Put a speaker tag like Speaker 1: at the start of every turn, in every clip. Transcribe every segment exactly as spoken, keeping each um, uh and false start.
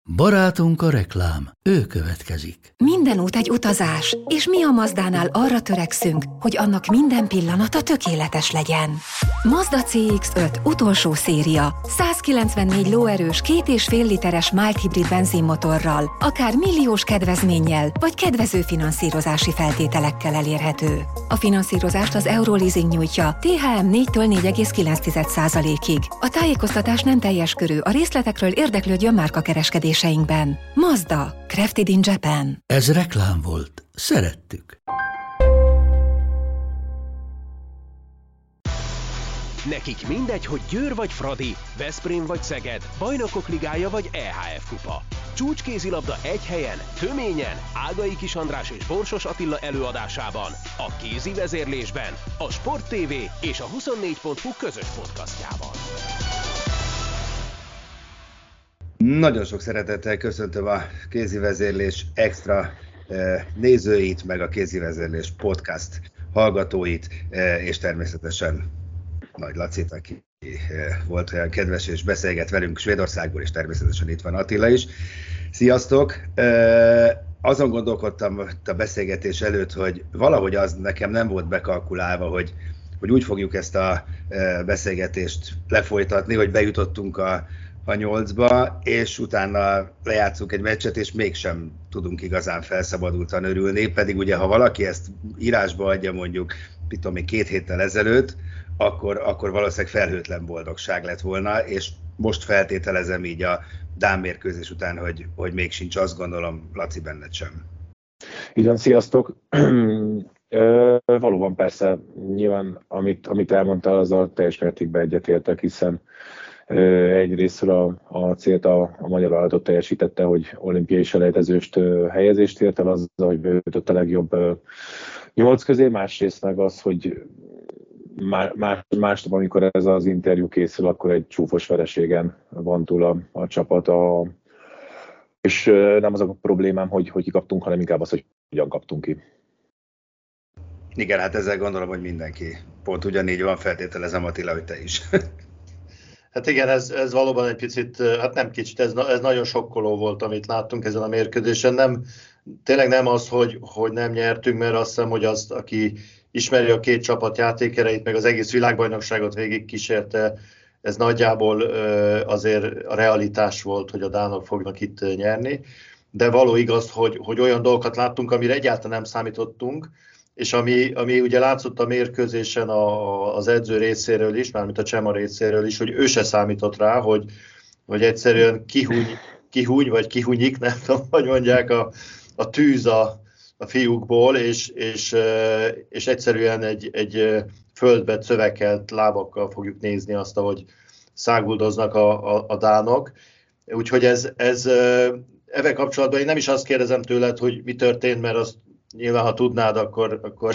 Speaker 1: Barátunk a reklám, ő következik.
Speaker 2: Minden út egy utazás, és mi a Mazdánál arra törekszünk, hogy annak minden pillanata tökéletes legyen. Mazda cé iksz öt utolsó széria, százkilencvennégy lóerős, két és fél literes mild hibrid benzinmotorral, akár milliós kedvezménnyel, vagy kedvező finanszírozási feltételekkel elérhető. A finanszírozást az Euroleasing nyújtja té há em négytől négy egész kilenc százalékig. A tájékoztatás nem teljes körű, a részletekről érdeklődjön márkakereskedéseinkben. Mazda, crafted in Japan.
Speaker 1: Ez reklám volt. Szerettük.
Speaker 3: Nekik mindegy, hogy Győr vagy Fradi, Veszprém vagy Szeged, Bajnokok Ligája vagy é há ef Kupa. Csúcskézilabda egy helyen, töményen, Ágai Kis András és Borsos Attila előadásában, a kézi vezérlésben, a Sport té vé és a huszonnégy pont hu közös podcastjában.
Speaker 4: Nagyon sok szeretettel köszöntöm a Kézi Vezérlés extra nézőit, meg a Kézi Vezérlés podcast hallgatóit, és természetesen Nagy Lacit, aki volt olyan kedves és beszélget velünk Svédországból, és természetesen itt van Attila is. Sziasztok! Azon gondolkodtam a beszélgetés előtt, hogy valahogy az nekem nem volt bekalkulálva, hogy, hogy úgy fogjuk ezt a beszélgetést lefolytatni, hogy bejutottunk a a nyolcba, és utána lejátszunk egy meccset, és mégsem tudunk igazán felszabadultan örülni, pedig ugye, ha valaki ezt írásba adja mondjuk, mit tudom én, két héttel ezelőtt, akkor, akkor valószínűleg felhőtlen boldogság lett volna, és most feltételezem így a dán mérkőzés után, hogy, hogy még sincs, azt gondolom, Laci, benned sem.
Speaker 5: Igen, sziasztok! Ö, valóban persze, nyilván amit, amit elmondtál, azzal teljes mértékben egyetértek, hiszen egyrésztről a, a célt a, a magyar vállalatot teljesítette, hogy olimpiai selejtezőst helyezést ért el azzal, hogy bejutott a legjobb nyolc közé, másrészt meg az, hogy más, másnap, amikor ez az interjú készül, akkor egy csúfos vereségen van túl a, a csapat, a, és nem az a problémám, hogy, hogy kikaptunk, hanem inkább az, hogy hogyan kaptunk ki.
Speaker 4: Igen, hát ezzel gondolom, hogy mindenki pont ugyanígy van, feltételezem, Attila, hogy te is.
Speaker 6: Hát igen, ez, ez valóban egy picit, hát nem kicsit, ez, ez nagyon sokkoló volt, amit láttunk ezen a mérkőzésen. Nem, tényleg nem az, hogy, hogy nem nyertünk, mert azt hiszem, hogy az, aki ismeri a két csapat játékereit, meg az egész világbajnokságot végig kísérte, ez nagyjából azért a realitás volt, hogy a dánok fognak itt nyerni. De való igaz, hogy, hogy olyan dolgokat láttunk, amire egyáltalán nem számítottunk, és ami, ami ugye látszott a mérkőzésen a, az edző részéről is, mármint a Csema részéről is, hogy ő se számított rá, hogy, hogy egyszerűen kihúny, kihúny vagy kihúnyik, nem tudom, hogy mondják, a, a tűz a, a fiúkból, és, és, és egyszerűen egy, egy földbe szövekelt lábakkal fogjuk nézni azt, ahogy száguldoznak a, a, a dánok. Úgyhogy ez, ez ezzel kapcsolatban én nem is azt kérdezem tőled, hogy mi történt, mert azt nyilván, ha tudnád, akkor, akkor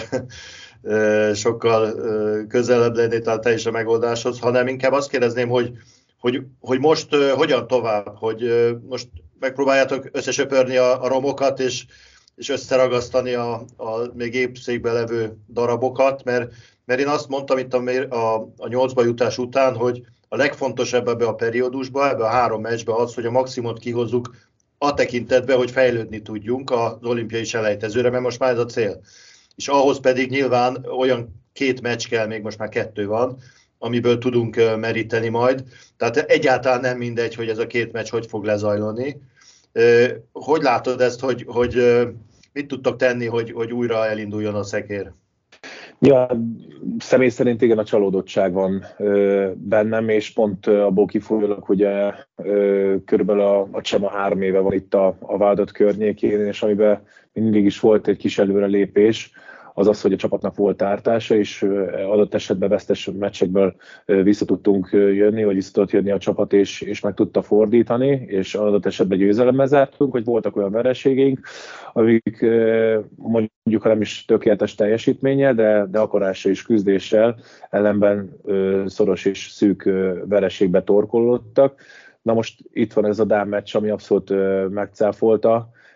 Speaker 6: sokkal közelebb lennél talán te is a megoldáshoz, hanem inkább azt kérdezném, hogy, hogy, hogy most hogyan tovább, hogy most megpróbáljátok összesöpörni a, a romokat, és, és összeragasztani a, a még épszékben levő darabokat, mert, mert én azt mondtam itt a, a, a nyolcba jutás után, hogy a legfontosabb ebbe a periódusba, ebbe a három meccsbe az, hogy a maximumot kihozzuk a tekintetben, hogy fejlődni tudjunk az olimpiai selejtezőre, mert most már ez a cél. És ahhoz pedig nyilván olyan két meccs kell, még most már kettő van, amiből tudunk meríteni majd. Tehát egyáltalán nem mindegy, hogy ez a két meccs hogy fog lezajlani. Hogy látod ezt, hogy, hogy mit tudtok tenni, hogy, hogy újra elinduljon a szekér?
Speaker 5: Ja, személy szerint igen, a csalódottság van ö, bennem, és pont abból kifolyólag, ugye ö, körülbelül a, a Csema három éve van itt a, a Váldott környékén, és amiben mindig is volt egy kis előrelépés, az az, hogy a csapatnak volt ártása, és adott esetben vesztes meccsekből vissza tudtunk jönni, vagy vissza tudott jönni a csapat, és, és meg tudta fordítani, és adott esetben győzelemmel zártunk, hogy voltak olyan vereségeink, amik mondjuk, ha nem is tökéletes teljesítménnyel, de, de akarással és küzdéssel ellenben szoros és szűk vereségbe torkollottak. Na most itt van ez a dán meccs, ami abszolút megcáfolta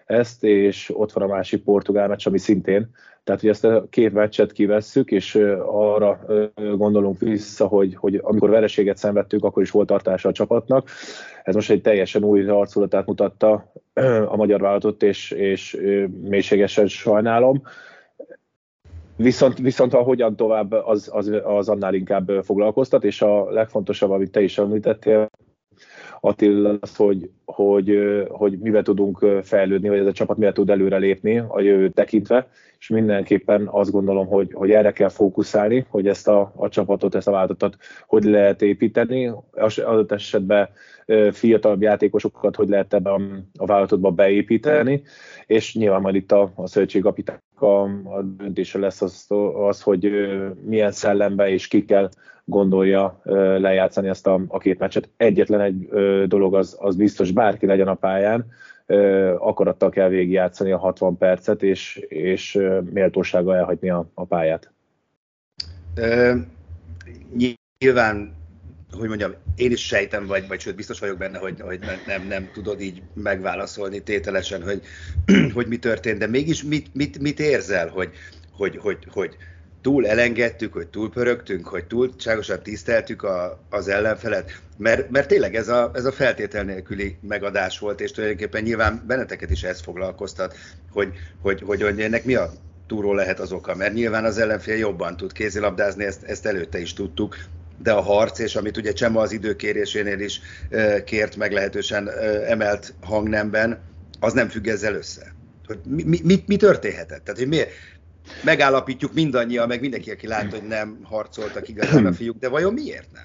Speaker 5: ezt, és ott van a másik portugál meccs, ami szintén. Tehát, hogy ezt a két meccset kivesszük, és arra gondolunk vissza, hogy, hogy amikor vereséget szenvedtünk, akkor is volt tartása a csapatnak. Ez most egy teljesen új arculatát mutatta a magyar vállalatot, és, és mélységesen sajnálom. Viszont, viszont a hogyan tovább, az, az, az annál inkább foglalkoztat, és a legfontosabb, amit te is említettél, Attila, az, hogy, hogy, hogy mivel tudunk fejlődni, vagy ez a csapat mivel tud előrelépni a jövőt tekintve, és mindenképpen azt gondolom, hogy, hogy erre kell fókuszálni, hogy ezt a, a csapatot, ezt a változatot hogy lehet építeni, az adott esetben fiatalabb játékosokat hogy lehet ebbe a, a vállalatotba beépíteni, és nyilván majd itt a, a szövetségkapitány a, a döntése lesz az, az, hogy milyen szellembe és ki kell gondolja lejátszani ezt a, a két meccset. Egyetlen egy dolog az, az biztos, bárki legyen a pályán, akarattal kell végigjátszani a hatvan percet, és, és méltósággal elhagyni a, a pályát.
Speaker 4: Ö, nyilván, hogy mondjam, én is sejtem, vagy, vagy sőt biztos vagyok benne, hogy, hogy nem, nem tudod így megválaszolni tételesen, hogy, hogy mi történt, de mégis mit, mit, mit érzel, hogy, hogy, hogy, hogy túl elengedtük, hogy túl pörögtünk, hogy túlságosan tiszteltük a, az ellenfelet, mert, mert tényleg ez a, ez a feltétel nélküli megadás volt, és tulajdonképpen nyilván benneteket is ez foglalkoztat, hogy, hogy, hogy, hogy ennek mi a túlról lehet az oka, mert nyilván az ellenfél jobban tud kézilabdázni, ezt, ezt előtte is tudtuk, de a harc, és amit ugye Csema az időkérésénél is kért meglehetősen emelt hangnemben, az nem függ ezzel össze. Hogy mi, mi, mi történhetett? Tehát, hogy miért? Megállapítjuk mindannyian, meg mindenki, aki lát, hogy nem harcoltak igazán a fiúk, de vajon miért nem?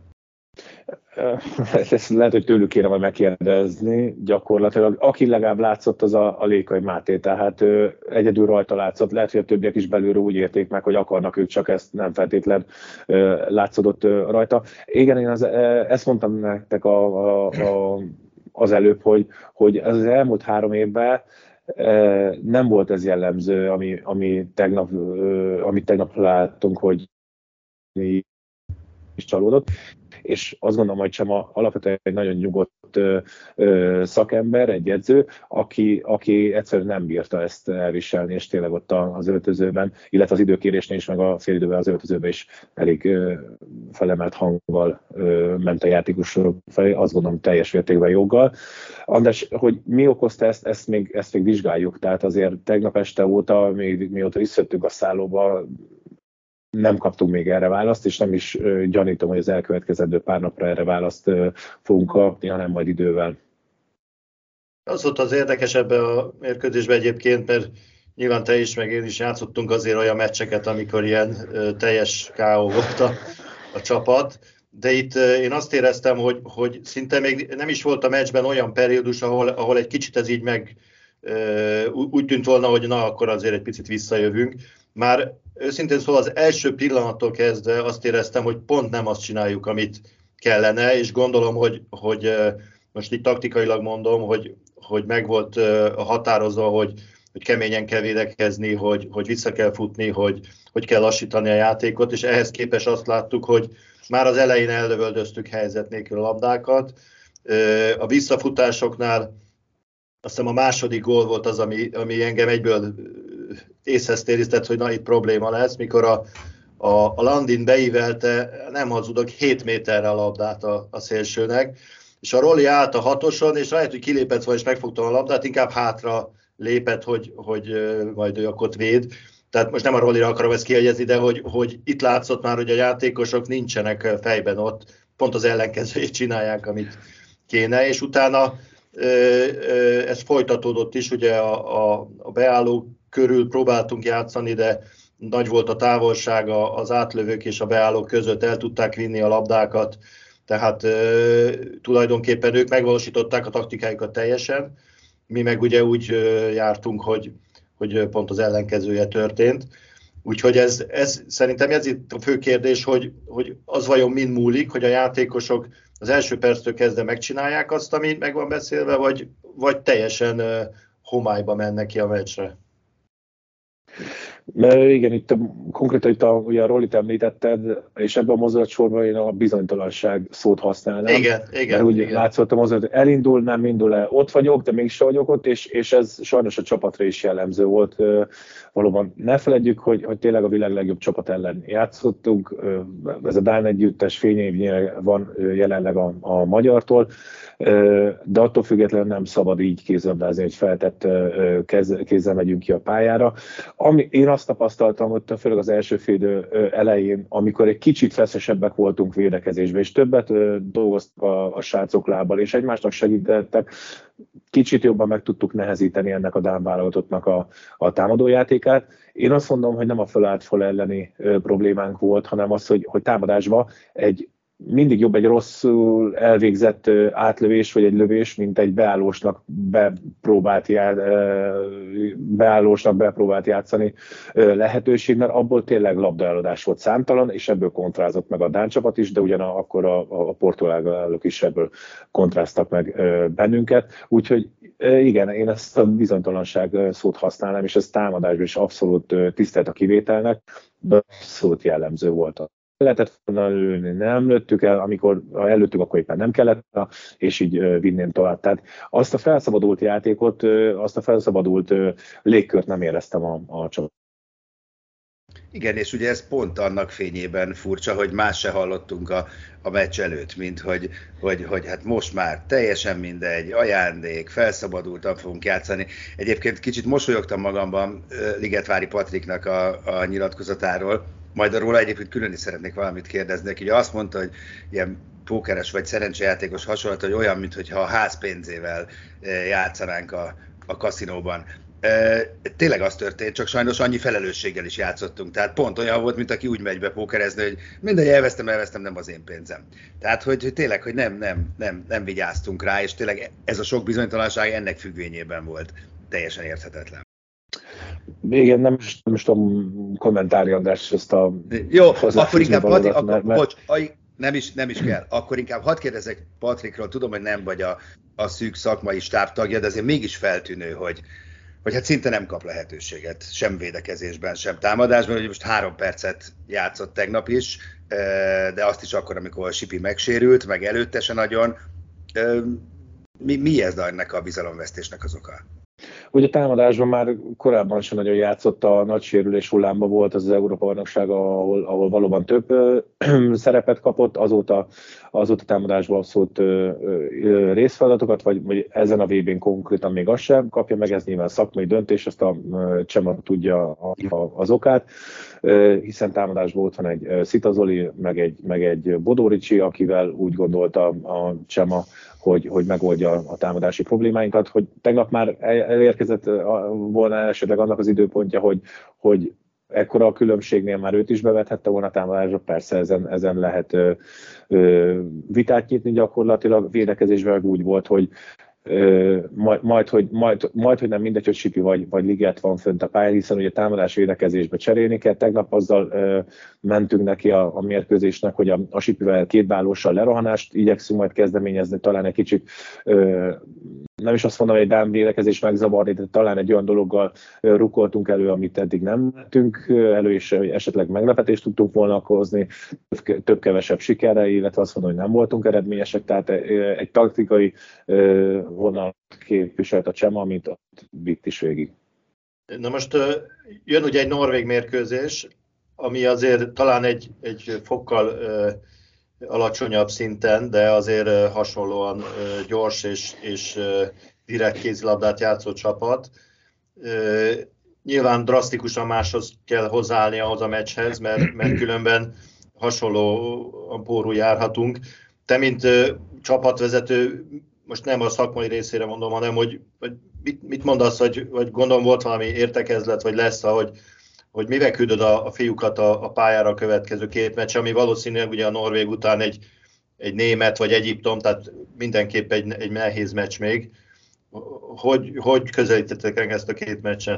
Speaker 5: Ezt lehet, hogy tőlük kéne majd megkérdezni gyakorlatilag. Aki legalább látszott, az a, a Lékai Máté, tehát ő egyedül rajta látszott. Lehet, hogy a többiek is belülről úgy érték meg, hogy akarnak ők, csak ezt nem feltétlen látszódott rajta. Igen, én az, ezt mondtam nektek a, a, a, az előbb, hogy, hogy az elmúlt három évben nem volt ez jellemző, ami, ami tegnap, amit tegnap láttunk, hogy is csalódott. És azt gondolom, hogy Csema alapvetően egy nagyon nyugodt ö, ö, szakember, egy edző, aki, aki egyszerűen nem bírta ezt elviselni, és tényleg ott az öltözőben, illetve az időkérésnél is, meg a félidőben az öltözőben is elég ö, felemelt hanggal ö, ment a játékosok felé, azt gondolom teljes mértékben joggal. András, hogy mi okozta ezt, ezt még, ezt még vizsgáljuk, tehát azért tegnap este óta, még mióta visszajöttünk a szállóba, nem kaptunk még erre választ, és nem is uh, gyanítom, hogy az elkövetkezendő pár napra erre választ uh, fogunk kapni, hanem majd idővel.
Speaker 6: Az volt az érdekes ebben a mérkőzésben egyébként, mert nyilván te is, meg én is játszottunk azért olyan meccseket, amikor ilyen uh, teljes ká ó volt a, a csapat, de itt uh, én azt éreztem, hogy, hogy szinte még nem is volt a meccsben olyan periódus, ahol, ahol egy kicsit ez így meg uh, úgy tűnt volna, hogy na, akkor azért egy picit visszajövünk. Már őszintén szóval az első pillanattól kezdve azt éreztem, hogy pont nem azt csináljuk, amit kellene, és gondolom, hogy, hogy most itt taktikailag mondom, hogy, hogy meg volt határozva, hogy, hogy keményen kell védekezni, hogy, hogy vissza kell futni, hogy, hogy kell lassítani a játékot, és ehhez képest azt láttuk, hogy már az elején ellövöldöztük helyzet nélkül a labdákat. A visszafutásoknál azt hiszem a második gól volt az, ami, ami engem egyből észhez tériztett, hogy na itt probléma lesz, mikor a, a, a Landin beívelte, nem hazudok, hét méterre a labdát a, a szélsőnek, és a Roli állt a hatoson, és rájött, hogy kilépett volna, és megfogta a labdát, inkább hátra lépett, hogy, hogy majd ő akkor véd. Tehát most nem a Rolira akarom ezt kiegyezni, de hogy, hogy itt látszott már, hogy a játékosok nincsenek fejben ott, pont az ellenkezőjét csinálják, amit kéne, és utána ez folytatódott is, ugye a, a, a beálló körül próbáltunk játszani, de nagy volt a távolsága az átlövők és a beállók között, el tudták vinni a labdákat, tehát e, tulajdonképpen ők megvalósították a taktikájukat teljesen, mi meg ugye úgy e, jártunk, hogy, hogy pont az ellenkezője történt. Úgyhogy ez, ez, szerintem ez itt a fő kérdés, hogy, hogy az vajon mind múlik, hogy a játékosok az első perctől kezdve megcsinálják azt, amit meg van beszélve, vagy, vagy teljesen uh, homályba mennek ki a meccsre?
Speaker 5: Igen, itt konkrétan itt a, ugye a Rollit említetted, és ebben a mozdulatsorban én a bizonytalanság szót használnám.
Speaker 6: Igen, igen.
Speaker 5: Mert úgy
Speaker 6: igen.
Speaker 5: látszott a mozdulat, elindul, nem indul el, ott vagyok, de mégsem vagyok ott, és, és ez sajnos a csapatra is jellemző volt. Valóban ne feledjük, hogy, hogy tényleg a világ legjobb csapat ellen játszottunk. Ez a Dán együttes fényévnyire van jelenleg a, a magyartól, de attól függetlenül nem szabad így kézlabdázni, hogy feltett kez, kézzel megyünk ki a pályára. Ami, én azt tapasztaltam, hogy főleg az első fél elején, amikor egy kicsit feszesebbek voltunk védekezésben, és többet dolgoztak a, a srácok lábbal, és egymásnak segítettek, kicsit jobban meg tudtuk nehezíteni ennek a dán válogatottnak a, a támadójátékát. Én azt mondom, hogy nem a fölállt föl elleni ö, problémánk volt, hanem az, hogy, hogy támadásban egy mindig jobb egy rosszul elvégzett átlövés, vagy egy lövés, mint egy beállósnak bepróbált, já, beállósnak bepróbált játszani lehetőség, mert abból tényleg labdaeladás volt számtalan, és ebből kontrázott meg a dán csapat is, de ugyanakkor a, a portugálok is ebből kontráztak meg bennünket. Úgyhogy igen, én ezt a bizonytalanság szót használnám, és ez támadásban is abszolút tisztelt a kivételnek, de abszolút jellemző volt. Lehetett volna lőni, nem lőttük el, amikor ha előttük, akkor éppen nem kellett, és így vinném tovább. Tehát azt a felszabadult játékot, azt a felszabadult légkört nem éreztem a, a csapat.
Speaker 4: Igen, és ugye ez pont annak fényében furcsa, hogy más se hallottunk a, a meccs előtt, mint hogy, hogy, hogy hát most már teljesen mindegy, ajándék, felszabadultan fogunk játszani. Egyébként kicsit mosolyogtam magamban Ligetvári Patriknak a, a nyilatkozatáról, majd róla egyébként külön is szeretnék valamit kérdezni. Ugye azt mondta, hogy ilyen pókeres vagy szerencsejátékos hasonlat, hogy olyan, mintha a ház pénzével játszanánk a, a kaszinóban. Tényleg az történt, csak sajnos annyi felelősséggel is játszottunk. Tehát pont olyan volt, mint aki úgy megy be pókerezni, hogy mindegy, elvesztem, elvesztem, nem az én pénzem. Tehát, hogy, hogy tényleg, hogy nem, nem, nem, nem vigyáztunk rá, és tényleg ez a sok bizonytalanság ennek függvényében volt teljesen érthetetlen.
Speaker 5: Igen, nem, nem is tudom kommentálni, András, ezt a...
Speaker 4: Jó, akkor inkább, Patrik,
Speaker 5: mert,
Speaker 4: akkor,
Speaker 5: mert...
Speaker 4: bocs, nem is, nem is kell. Akkor inkább hadd kérdezek Patrikról, tudom, hogy nem vagy a, a szűk szakmai stáb tagja, de azért mégis feltűnő, hogy, hogy hát szinte nem kap lehetőséget, sem védekezésben, sem támadásban, hogy most három percet játszott tegnap is, de azt is akkor, amikor a Sipi megsérült, meg előtte se nagyon. Mi, mi ez ennek a bizalomvesztésnek az oka?
Speaker 5: Ugye a támadásban már korábban sem nagyon játszott, a nagy sérülés hullámban volt az az Európa-bajnokság, ahol, ahol valóban több ö, szerepet kapott, azóta, azóta támadásban abszolút ö, ö, részfeladatokat, vagy, vagy ezen a vé bén konkrétan még azt sem kapja meg, ez nyilván szakmai döntés, azt a Csema tudja a, a, az okát, ö, hiszen támadásban ott van egy Szita Zoli, meg egy, meg egy Bodó Ricsi, akivel úgy gondolta a Csema, hogy, hogy megoldja a támadási problémáinkat, hogy tegnap már elérkezett volna esetleg annak az időpontja, hogy, hogy ekkora a különbségnél már őt is bevethette volna a támadásra, persze ezen, ezen lehet ö, ö, vitát nyitni gyakorlatilag, védekezésben úgy volt, hogy Ö, majd, majd, hogy, majd, majd, hogy nem mindegy, hogy Sipi vagy, vagy Liget van fönt a pályán, hiszen ugye támadás védekezésbe cserélni kell. Tegnap azzal ö, mentünk neki a, a mérkőzésnek, hogy a, a Sipivel kétbálóssal lerohanást igyekszünk majd kezdeményezni, talán egy kicsit ö, nem is azt mondom, hogy egy dán védekezés megzavarni, de talán egy olyan dologgal ö, rukoltunk elő, amit eddig nem lettünk elő, és esetleg meglepetést tudtunk volna hozni, több-kevesebb sikerrel, illetve azt mondom, hogy nem voltunk eredményesek, tehát egy taktikai ö, vonal képviselt a Csema, amit ott vitt is végig.
Speaker 6: Na most jön ugye egy norvég mérkőzés, ami azért talán egy, egy fokkal ö, alacsonyabb szinten, de azért hasonlóan ö, gyors és, és ö, direkt kézilabdát játszó csapat. Ö, nyilván drasztikusan máshoz kell hozzáállni ahhoz a meccshez, mert, mert különben hasonlóan pórul járhatunk. Te, mint ö, csapatvezető, most nem a szakmai részére mondom, hanem hogy, hogy mit, mit mondasz, hogy, hogy gondolom volt valami értekezlet, vagy lesz, hogy, hogy mivel küldöd a, a fiúkat a, a pályára a következő két meccs, ami valószínűleg ugye a Norvég után egy, egy német vagy Egyiptom, tehát mindenképp egy, egy nehéz meccs még. Hogy, hogy közelítettek meg ezt a két meccset?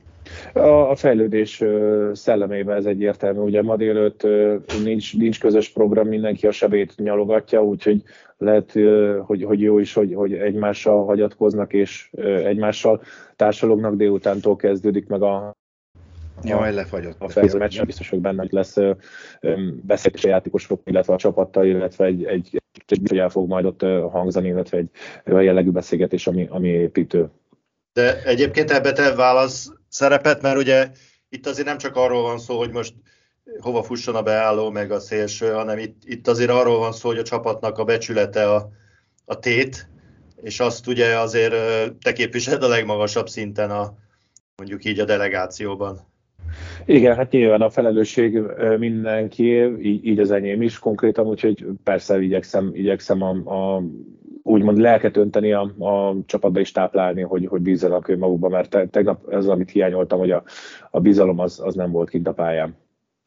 Speaker 5: A fejlődés szellemében ez egyértelmű. Ugye ma délőtt nincs, nincs közös program, mindenki a sebét nyalogatja, úgyhogy lehet, hogy, hogy jó is, hogy, hogy egymással hagyatkoznak és egymással társalognak, délutántól kezdődik meg a
Speaker 4: Jaj, lefagyott.
Speaker 5: A felző meccsen biztos, hogy benne lesz beszélgetés a játékosok, illetve a csapattal, illetve egy, egy, egy, egy el fog majd ott hangzani, illetve egy olyan jellegű beszélgetés, ami, ami építő.
Speaker 6: De egyébként ebbe te válasz szerepet, mert ugye itt azért nem csak arról van szó, hogy most hova fusson a beálló, meg a szélső, hanem itt, itt azért arról van szó, hogy a csapatnak a becsülete a, a tét, és azt ugye azért te képviseled a legmagasabb szinten a, mondjuk így a delegációban.
Speaker 5: Igen, hát nyilván a felelősség mindenki, így, így az enyém is konkrétan, úgyhogy persze igyekszem, igyekszem a, a úgymond lelket önteni a, a csapatba is táplálni, hogy, hogy bízzanak ő magukba, mert te, tegnap ez, amit hiányoltam, hogy a, a bizalom az, az nem volt kint a pályán.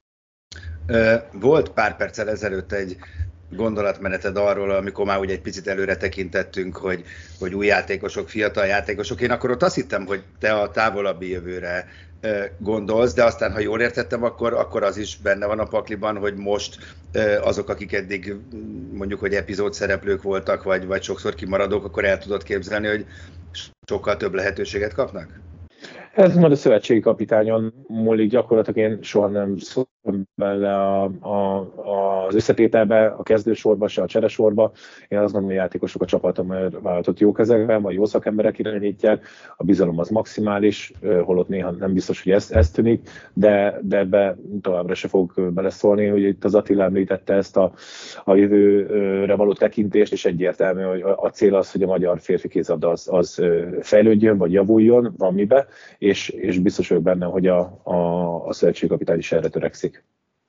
Speaker 4: Volt pár perccel ezelőtt egy gondolatmeneted arról, amikor már ugye egy picit előre tekintettünk, hogy, hogy új játékosok, fiatal játékosok. Én akkor ott azt hittem, hogy te a távolabbi jövőre gondolsz, de aztán, ha jól értettem, akkor, akkor az is benne van a pakliban, hogy most azok, akik eddig mondjuk, hogy epizód szereplők voltak, vagy, vagy sokszor kimaradók, akkor el tudod képzelni, hogy sokkal több lehetőséget kapnak?
Speaker 5: Ez majd a szövetségi kapitányon múlik, gyakorlatilag én soha nem szóltam bele a, a, az összetételbe, a kezdősorba, se a cseresorba. Én azt gondolom, hogy a játékosok a csapatom vállalatot jó kezekben, vagy jó szakemberek irányítják, a bizalom az maximális, holott néha nem biztos, hogy ez, ez tűnik, de, de ebbe továbbra se fog beleszólni, hogy itt az Attila említette ezt a, a jövőre való tekintést, és egyértelmű, hogy a cél az, hogy a magyar férfi kézilabda az, az fejlődjön, vagy javuljon, van mibe, és, és biztos vagyok benne, hogy a, a, a szövetségkapitány is erre törekszik.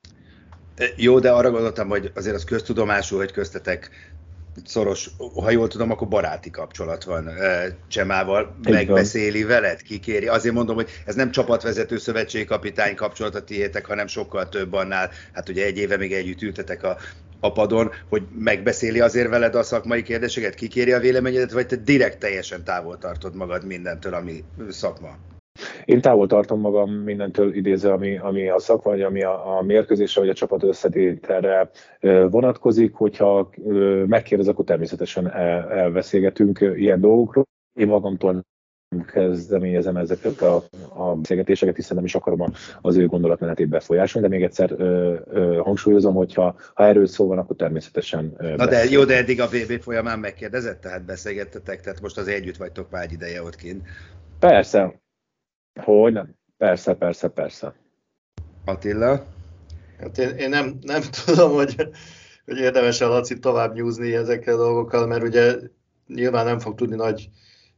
Speaker 4: Jó, de arra gondoltam, hogy azért az köztudomású, hogy köztetek szoros, ha jól tudom, akkor baráti kapcsolat van Csemával, megbeszéli veled, kikéri. Azért mondom, hogy ez nem csapatvezető szövetségkapitány kapcsolat a tiétek, hanem sokkal több annál, hát ugye egy éve még együtt ültetek a, a padon, hogy megbeszéli azért veled a szakmai kérdéseket, kikéri a véleményedet, vagy te direkt teljesen távol tartod magad mindentől, ami szakma?
Speaker 5: Én távol tartom magam mindentől idézve, ami, ami a szakma, vagy ami a, a mérkőzésre, vagy a csapat összetételre vonatkozik. Hogyha megkérdez, akkor természetesen el, elbeszélgetünk ilyen dolgokról. Én magamtól kezdeményezem ezeket a, a beszélgetéseket, hiszen nem is akarom az ő gondolatmenetét befolyásolni, de még egyszer ö, ö, hangsúlyozom, hogy ha, ha erről szó van, akkor természetesen ö,
Speaker 4: Na de jó, de eddig a vé bé folyamán megkérdezett, tehát beszélgettetek, tehát most az együtt vagytok már egy ideje ott kint.
Speaker 5: Persze. Hogy nem? Persze, persze, persze.
Speaker 4: Attila?
Speaker 6: Hát én, én nem, nem tudom, hogy, hogy érdemes-e Laci tovább nyúzni ezekkel a dolgokkal, mert ugye nyilván nem fog tudni nagy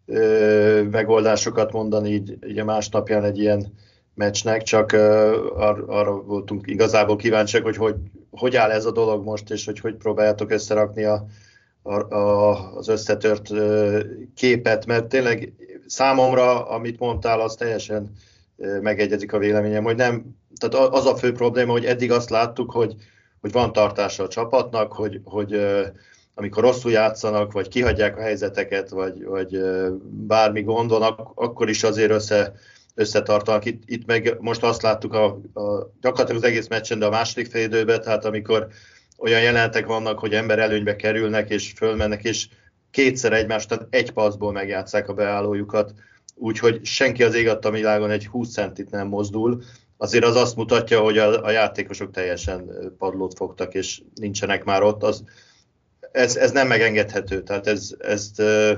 Speaker 6: ö, megoldásokat mondani így, így a másnapján egy ilyen meccsnek, csak ö, ar, arra voltunk igazából kíváncsiak, hogy, hogy hogy áll ez a dolog most, és hogy hogy próbáljátok összerakni a, a, a, az összetört ö, képet, mert tényleg számomra, amit mondtál, az teljesen megegyezik a véleményem, hogy nem, tehát az a fő probléma, hogy eddig azt láttuk, hogy, hogy van tartása a csapatnak, hogy, hogy amikor rosszul játszanak, vagy kihagyják a helyzeteket, vagy, vagy bármi gond van, akkor is azért össze, összetartanak. Itt, itt meg most azt láttuk a, a, gyakorlatilag az egész meccsen, de a második fél időben, tehát amikor olyan jelenetek vannak, hogy ember előnybe kerülnek, és fölmennek, és kétszer egymást, tehát egy passzból megjátsszák a beállójukat, úgyhogy senki az ég adta világon egy húsz centit nem mozdul. Azért az azt mutatja, hogy a, a játékosok teljesen padlót fogtak, és nincsenek már ott. Az, ez, ez nem megengedhető, tehát ez, ezt, ez,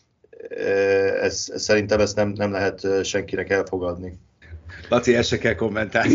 Speaker 6: ez, ez, szerintem ezt nem, nem lehet senkinek elfogadni.
Speaker 4: Laci, ezt se kell kommentálni.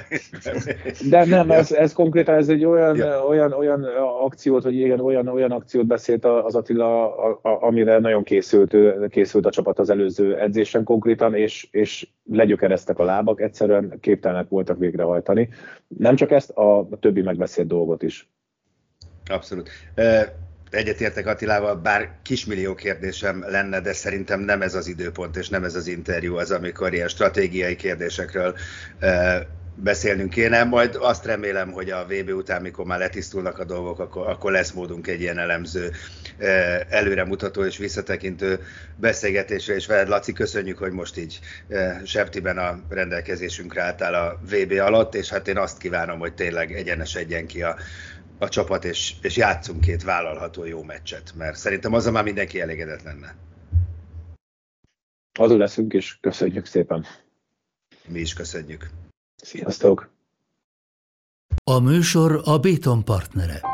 Speaker 5: De nem, ez, ez konkrétan ez egy olyan, ja. olyan, olyan akciót, vagy igen, olyan, olyan akciót beszélt az Attila, a, a, amire nagyon készült, készült a csapat az előző edzésen konkrétan, és, és legyökereztek a lábak, egyszerűen képtelenek voltak végrehajtani. Nem csak ezt, a többi megbeszélt dolgot is.
Speaker 4: Abszolút. Egyetértek Attilával, bár kismillió kérdésem lenne, de szerintem nem ez az időpont, és nem ez az interjú az, amikor ilyen stratégiai kérdésekről e, beszélnünk kéne. Majd azt remélem, hogy a vé bé után, mikor már letisztulnak a dolgok, akkor, akkor lesz módunk egy ilyen elemző, e, előremutató és visszatekintő beszélgetésre. És veled, Laci, köszönjük, hogy most így e, septiben a rendelkezésünkre álltál a vé bé alatt, és hát én azt kívánom, hogy tényleg egyenesedjen ki a a csapat, és, és játszunk két vállalható jó meccset, mert szerintem azzal már mindenki elégedett lenne.
Speaker 5: Azon leszünk, és köszönjük szépen.
Speaker 4: Mi is köszönjük.
Speaker 5: Sziasztok!
Speaker 1: A műsor a Béton partnere.